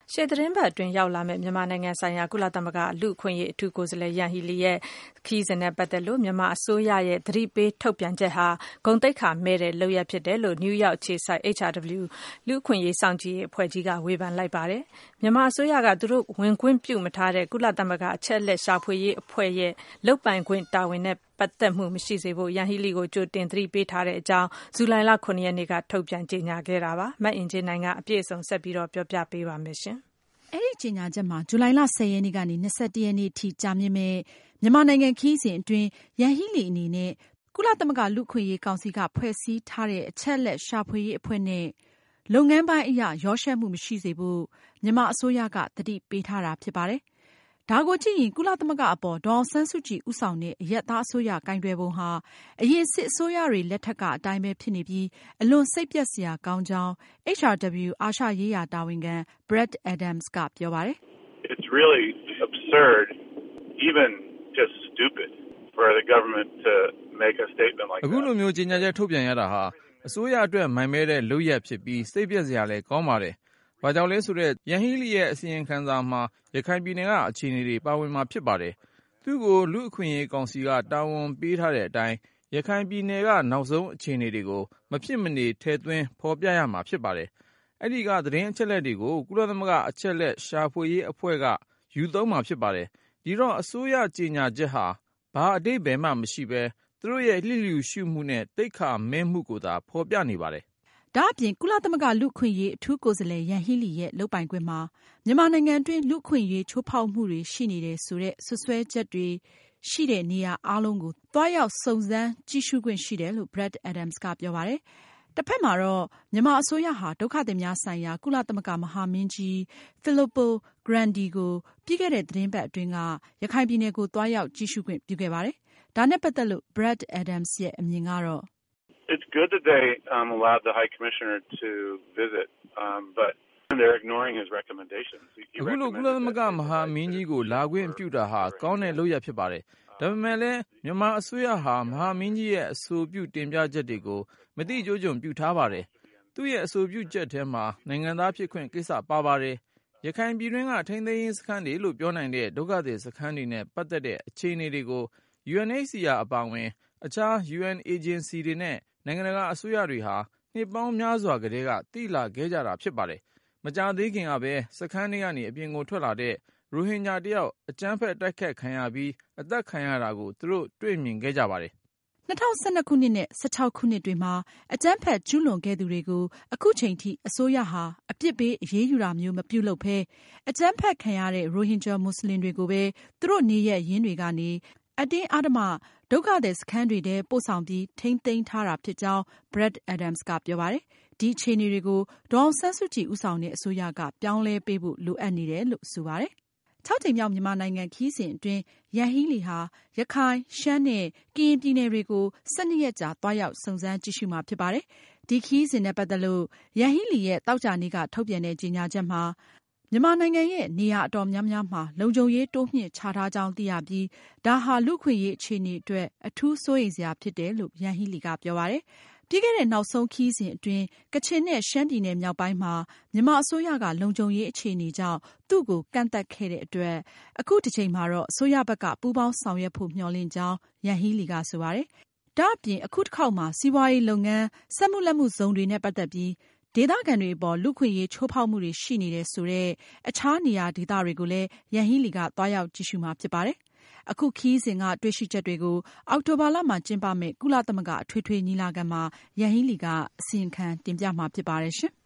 ရှေ့သတင်းပတ်အတွင်းရောက်လာမယ့်မြန်မာနိုင်ငံဆိုင်ရာကုလသမဂ္ဂလူ့အခွင့်အရေးအထူးကိုယ်စားလှယ်ယန်ဟီလီရဲ့ခရီးစဉ်နဲ့ပတ်သက်လို့မြန်မာအစိုးရရဲ့သတိပေးထုတ်ပြန်ချက်ဟာဂုဏ်သိက္ခာမဲ့တဲ့လုပ်ရပ်ဖြစ်တယ်လို့နယူးယောက်အခြေစိုက် HRW လူ့အခွင့်အရေးစောင့်ကြည့်ရေးအဖွဲ့ကြီးကဝေဖန်လိုက်ပါတယ်။မြန်မာအစိုးရကသူတို့ဝင်ခွင့်ပြုမထားတဲ့ကုလသမဂ္ဂအချက်အလက်ရှာဖွေရေးအဖွဲ့ရဲ့လုပ်ပိုင်ခွင့်တာဝန်နဲ့ပတ်သက်မှုမရှိစေဖို့ယန်ဟီလီကိုကြိုတင်သတိပေးထားတဲ့အကြောင်းဇူလိုင်လ 9 ရက်နေ့ကထုတ်ပြန်ကြေညာခဲ့တာပါ။မအင်ကြင်းနိုင်ကအပြည့်အစုံဆက်ပြီးပြောပြပေးပါမယ်ရှင်။အဲဒီကြေညာချက်မှာဇူလိုင်လ 10 ရက်နေ့ကနေ21 ရက်နေ့ထိကြာမြင့်မဲ့မြန်မာနိုင်ငံခရီးစဉ်အတွင်းယန်ဟီလီအနေနဲ့ကုလသမဂ္ဂလူ့အခွင့်အရေးကောင်စီကဖွဲ့စည်းထားတဲ့အချက်အလက်ရှာဖွေရေးအဖွဲ့နဲ့လုပ်ငန်းပိုင်းအရရောယှက်မှုမရှိစေဖို့မြန်မာအစိုးရကသတိပေးထားတာဖြစ်ပါတယ်။ဒါကိုကြည့်ရင်ကုလသမဂ္ဂအပေါ်ဒေါ်အောင်ဆန်းစုကြည်ဦးဆောင်တဲ့အရပ်သားအစိုးရကိုင်တွယ်ပုံဟာအရင်စစ်အစိုးရတွေလက်ထက်ကအတိုင်းပဲဖြစ်နေပြီးအလွန်စိတ်ပျက်စရာကောင်းကြောင်း HRW အာရှရေးရာတာဝန်ခံ Brad Adams ကပြောပါတယ်။ It's really absurd, even just stupid, for the government to make a statement like that. အခုလိုမျိုးကြေညာချက်ထုတ်ပြန်ရတာဟာအစိုးရအတွက်မိုင်မဲတဲ့လုပ်ရပ်ဖြစ်ပြီးစိတ်ပျက်စရာလည်းကောင်းပါတယ်။ဘာကြောင့်လဲဆိုတော့ယန်ဟီလီရဲ့အစီရင်ခံစာမှာရခိုင်ပြည်နယ်ကအခြေအနေတွေပါဝင်မှာဖြစ်ပါတယ်။သူ့ကိုလူ့အခွင့်အရေးကောင်စီကတာဝန်ပေးထားတဲ့အတိုင်းရခိုင်ပြည်နယ်ကနောက်ဆုံးအခြေအနေတွေကိုမဖြစ်မနေထည့်သွင်းဖော်ပြရမှာဖြစ်ပါတယ်။အဲဒီကသတင်းအချက်အလက်တွေကိုကုလသမဂ္ဂအချက်အလက်ရှာဖွေရေးအဖွဲ့ကယူသုံးမှာဖြစ်ပါတယ်။ဒီတော့အစိုးရကြေညာချက်ဟာဘာအဓိပ္ပာယ်မှမရှိဘဲသူတို့ရဲ့လျှို့လျူရှုမှုနဲ့တိတ်ခါမဲမှုကိုသာဖော်ပြနေပါတယ်။ဒါအပြင်ကုလသမဂ္ဂလူ့အခွင့်အရေးအထူးကိုယ်စားလှယ်ယန်ဟီလီရဲ့လုပ်ပိုင်ခွင့်မှာမြန်မာနိုင်ငံတွင်းလူ့အခွင့်အရေးချိုးဖောက်မှုတွေရှိနေတယ်ဆိုတဲ့စွပ်စွဲချက်တွေရှိတဲ့နေရာအားလုံးကိုသွားရောက်စုံစမ်းကြည့်ရှုခွင့်ရှိတယ်လို့ Brad Adams ကပြောပါတယ်။တစ်ဖက်မှာတော့မြန်မာအစိုးရဟာဒုက္ခသည်များဆိုင်ရာကုလသမဂ္ဂမဟာမင်းကြီး Filippo Grandi ကိုပြီးခဲ့တဲ့သတင်းပတ်အတွင်းကရခိုင်ပြည်နယ်ကိုသွားရောက်ကြည့်ရှုခွင့်ပြုခဲ့ပါတယ်။ဒါနဲ့ပတ်သက်လို့ Brad Adams ရဲ့အမြင်ကတော့ It's good that they allowed the High Commissioner to visit, but they're ignoring his recommendations. အခုလိုကုလသမဂ္ဂမဟာမင်းကြီးကိုလာခွင့်ပြုတာဟာကောင်းတဲ့လုပ်ရဖြစ်ပါတယ်။ဒါပေမဲ့လည်းမြန်မာအစိုးရဟာမဟာမင်းကြီးရဲ့အဆိုပြုတင်ပြချက်တွေကိုမတိကျကြုံပြုထားပါတယ်။သူ့ရဲ့အဆိုပြုချက်ထဲမှာနိုင်ငံသားဖြစ်ခွင့်ကိစ္စပါပါတယ်။ရခိုင်ပြည်တွင်းကထိန်းသိမ်းရေးစခန်းတွေလို့ပြောနိုင်တဲ့ဒုက္ခသည်စခန်းတွေနဲ့ပတ်သက်တဲ့အခြေအနေတွေကို UNHCR အပါအဝင်အခြား UN agency တွေနဲ့နိုင်ငံတကာအစိုးရတွေဟာနှစ်ပေါင်းများစွာကတည်းကသိလာခဲ့ကြတာဖြစ်ပါတယ်။မကြာသေးခင်ကပဲစခန်းတွေကနေအပြင်ကိုထွက်လာတဲ့ရိုဟင်ဂျာတယောက်အကြမ်းဖက်တိုက်ခတ်ခံရပြီးအသက်ခံရတာကိုသူတို့တွေ့မြင်ခဲ့ကြပါတယ်။2012 ခုနှစ်နဲ့16 ခုနှစ်တွေမှာအကြမ်းဖက်ကျူးလွန်ခဲ့သူတွေကိုအခုချိန်ထိအစိုးရဟာအပြစ်ပေးအရေးယူတာမျိုးမပြုလုပ်ဘဲအကြမ်းဖက်ခံရတဲ့ရိုဟင်ဂျာမွတ်စလင်တွေကိုပဲသူတို့နေရပ်ရင်းတွေကနေအတင်းအဓမ္မဒုက္ခသည်စခန်းတွေထဲပို့ဆောင်ပြီးထိန်းသိမ်းထားတာဖြစ်ကြောင်း Brad Adams ကပြောပါတယ်။ဒီအခြေအနေတွေကိုဒေါ်အောင်ဆန်းစုကြည်ဦးဆောင်တဲ့အစိုးရကပြောင်းလဲပေးဖို့လိုအပ်နေတယ်လို့ဆိုပါတယ်။6 ကြိမ်မြောက်မြန်မာနိုင်ငံခရီးစဉ်အတွင်းယန်ဟီလီဟာရခိုင်ရှမ်းနဲ့ကရင်ပြည်နယ်တွေကို12 ရက်ကြာသွားရောက်စုံစမ်းကြည့်ရှုမှာဖြစ်ပါတယ်။ဒီခရီးစဉ်နဲ့ပတ်သက်လို့ယန်ဟီလီရဲ့သောကြာနေ့ကထုတ်ပြန်တဲ့ကြေညာချက်မှာမြန်မာနိုင်ငံရဲ့နေရာအတော်များများမှာလုံခြုံရေးတိုးမြှင့်ချထားကြောင်းသိရပြီးဒါဟာလူ့အခွင့်အရေးအခြေအနေအတွက်အထူးစိုးရိမ်စရာဖြစ်တယ်လို့ယန်ဟီလီကပြောပါတယ်။ပြီးခဲ့တဲ့နောက်ဆုံးခရီးစဉ်အတွင်းကချင်နဲ့ရှမ်းပြည်နယ်မြောက်ပိုင်းမှာမြန်မာအစိုးရကလုံခြုံရေးအခြေအနေကြောင့်သူ့ကိုကန့်သတ်ခဲ့တဲ့အတွက်အခုတစ်ချိန်မှာတော့အစိုးရဘက်ကပူးပေါင်းဆောင်ရွက်ဖို့မျှော်လင့်ကြောင်းယန်ဟီလီကဆိုပါတယ်။ဒါ့အပြင်အခုတစ်ခေါက်မှာစီးပွားရေးလုပ်ငန်းစက်မှုလက်မှုဇုံတွေနဲ့ပတ်သက်ပြီးဒေသခံတွေအပေါ်လူ့ခွင့်ရေးချိုးဖောက်မှုတွေရှိနေတယ်ဆိုတဲ့အခြားနေရာဒေသတွေကိုလည်းယန်ဟီလီကသွားရောက်ကြည့်ရှုမှာဖြစ်ပါတယ်။အခုခရီးစဉ်ကတွေ့ရှိချက်တွေကိုအောက်တိုဘာလမှာကျင်းပမယ့်ကုလသမဂ္ဂအထွေထွေညီလာခံမှာယန်ဟီလီကအစီရင်ခံတင်ပြမှာဖြစ်ပါတယ်ရှင်။